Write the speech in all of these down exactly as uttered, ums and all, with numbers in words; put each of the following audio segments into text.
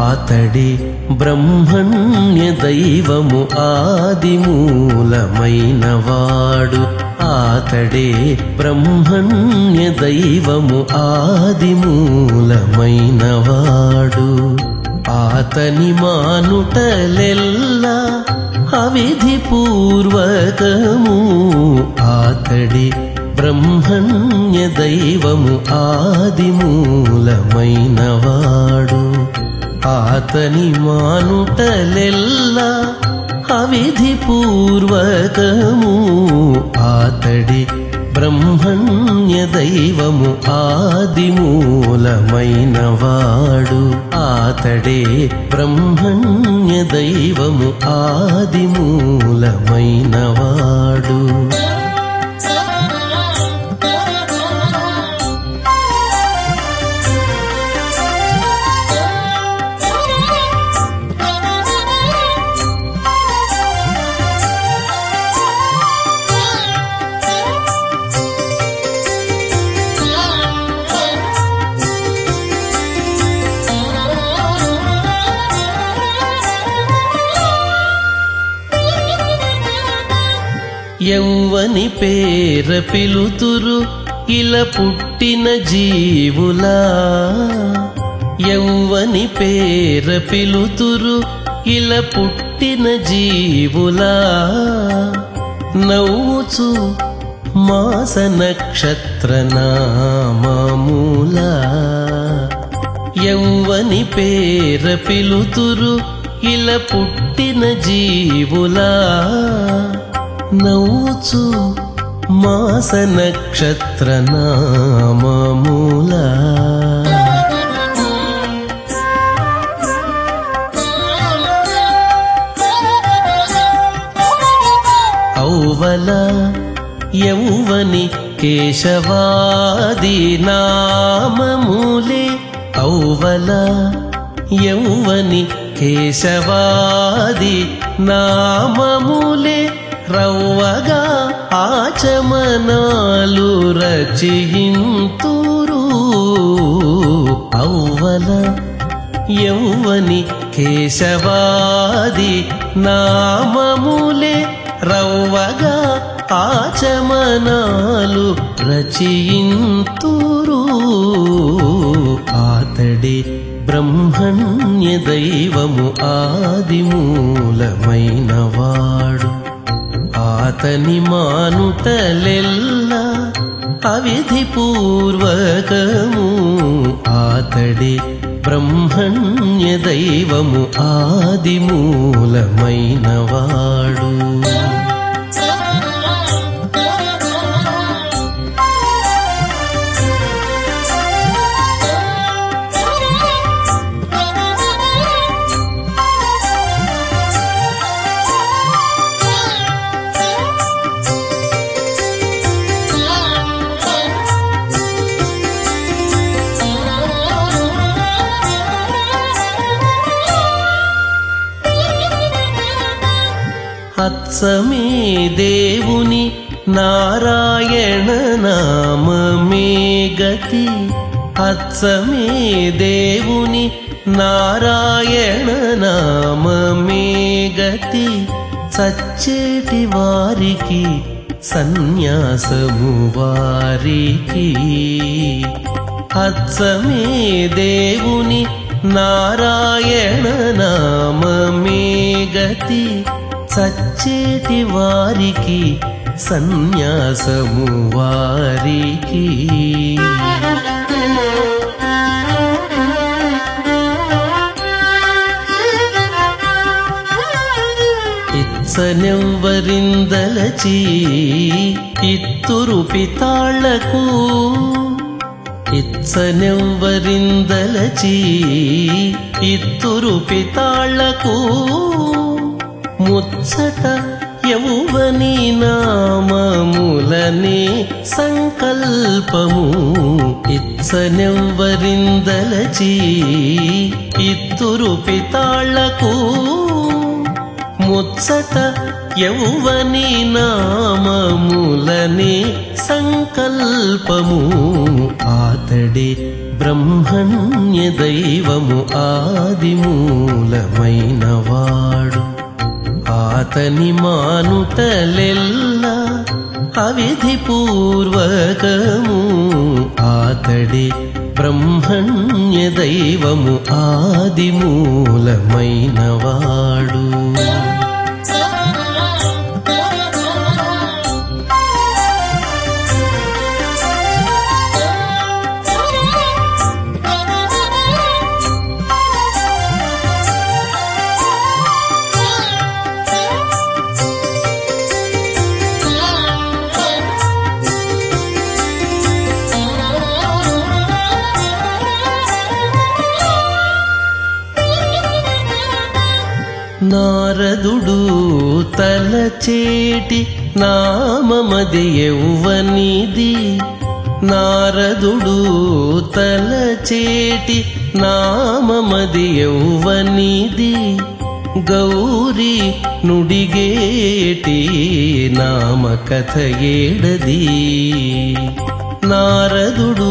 ఆతడి బ్రహ్మణ్య దైవము ఆదిమూలమైనవాడు ఆతడే బ్రహ్మణ్య దైవము ఆదిమూలమైనవాడు ఆతని మానుటలెల్లా అవిధి పూర్వకము ఆతడి బ్రహ్మణ్య దైవము ఆదిమూలమైనవాడు ఆతని మానుటలెల్లా అవిధి పూర్వకము ఆతడి బ్రహ్మణ్య దైవము ఆదిమూలమైనవాడు ఆతడే బ్రహ్మణ్య దైవము ఆదిమూలమైనవాడు యౌవని పేర పిలుతురు ఇలా పుట్టిన జీవులా యౌవని పేర పిలుతురు ఇలా పుట్టిన జీవులా నవ్వుచు మాస నక్షత్ర నామములా యౌవని పేర పిలుతురు ఇలా పుట్టిన జీవులా నవ్వుచు మాస నక్షత్ర నామములా ఔవల యౌవని కేశవాది నామములే ఔవల యౌవని కేశవాది నామములే రవ్వగా ఆచమనాలు రచయింతురు ఔవల యౌవని కేశవాది నామములే రవ్వగా ఆచమనాలు రచయింతురు ఆతడి బ్రహ్మణ్య దైవము ఆదిమూలమైనవాడు ఆతని మానుటలెల్లా అవిధి పూర్వకము ఆతడి బ్రహ్మణ్య దైవము ఆదిమూలమైనవాడు అచ్చమే దేవుని నారాయణ నామమే గతి అచ్చమే దేవుని నారాయణ నామమే గతి చచ్చేటి వారికి సన్యాసము వారికి అచ్చమే దేవుని నారాయణ నామమే గతి చచ్చేటి వారికి సన్యాసము వారికి ఇచ్చనెవ్వరిందలచి ఇత్తురు పితాళ్లకు ఇచ్చనెవ్వరిందలచి ఇత్తురు పితాళ్లకు ముచ్చట యౌవని నామములనే సంకల్పము ఇచ్చనెవ్వరిందలచి ఇత్తురు పితాళ్లకు ముచ్చట యౌవని నామములనే సంకల్పము ఆతడే బ్రహ్మణ్య దైవము ఆదిమూలమైనవాడు. ఆతని మానుటలెల్లా అవిధి పూర్వకము. ఆతడే బ్రహ్మణ్య దైవము ఆదిమూలమైనవాడు. నారదుడు తలచేటి నామమది యౌవనిది. నారదుడు తలచేటి నామమది యౌవనిది. గౌరీ నుడిగేటి నామకథ ఏడది. నారదుడు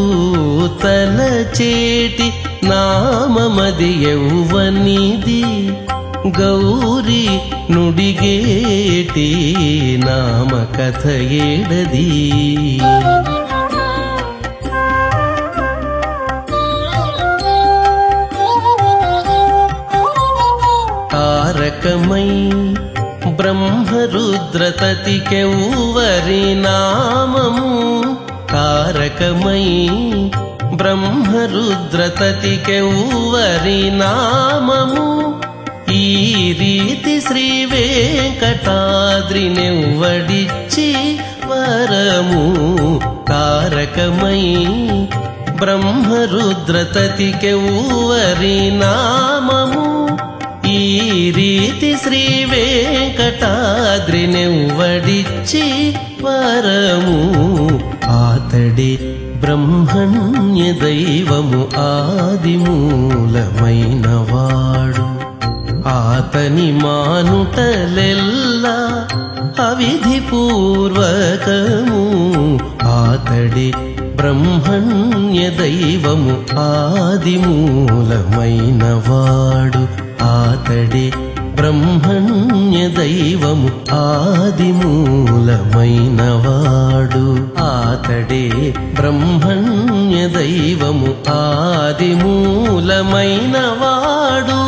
తలచేటి నామమది యౌవనిది. గౌరీ నుడిగేటి నామకథ ఏడది. తారకమై బ్రహ్మరుద్రతతికెవ్వరి నామము. తారకమై బ్రహ్మరుద్రతతికెవ్వరి నామము. ఈ రీతి శ్రీ వెంకటాద్రినెవ్వడిచ్చి వరము. తారకమై బ్రహ్మరుద్రతతికెవ్వరి నామము. ఈ రీతి శ్రీ వెంకటాద్రినెవ్వడిచ్చి వరము. ఆతడే బ్రహ్మణ్య దైవము ఆదిమూలమైనవాడు. ఆతని మానుటలెల్లా అవిధి పూర్వకము. ఆతడే బ్రహ్మణ్య దైవము ఆదిమూలమైనవాడు. ఆతడే బ్రహ్మణ్య దైవము ఆదిమూలమైనవాడు. ఆతడే బ్రహ్మణ్య దైవము ఆదిమూలమైనవాడు.